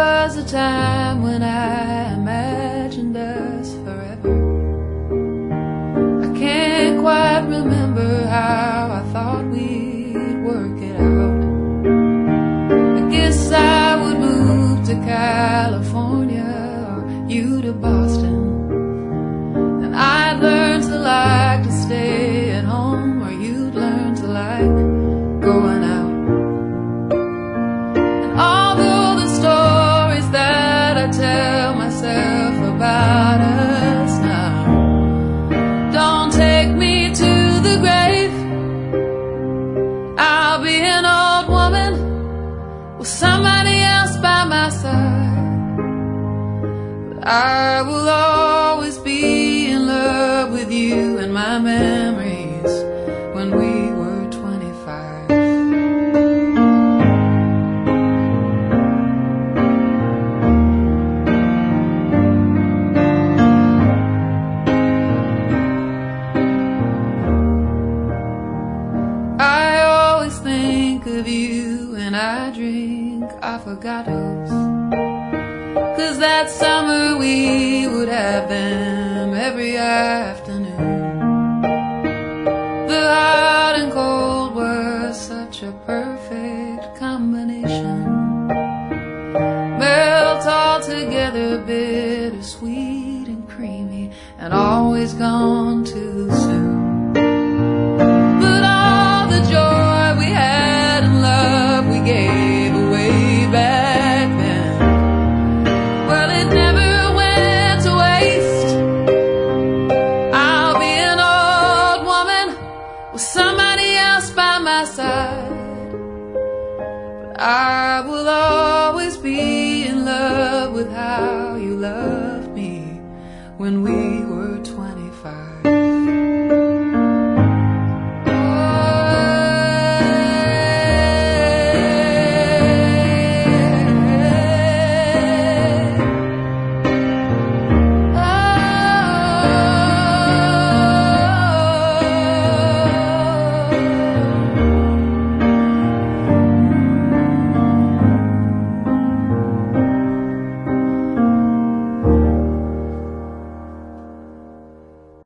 was a time when I imagined us forever. I can't quite remember how I thought we'd work it out. I guess I would move to California or you to Boston, and I'd learn to like to stay at home, or you'd learn to like going out. Tell myself about us now. Don't take me to the grave. I'll be an old woman with somebody else by my side, but I will always be in love with you and my memories when we were 25. Of you and I drink affogatos, 'cause that summer we would have them every afternoon. The hot and cold were such a perfect combination, melt all together, bittersweet and creamy, and always gone too soon. But all the joy we had, we gave away back then, well, it never went to waste. I'll be an old woman with somebody else by my side, but I will always be in love with how you loved me when we were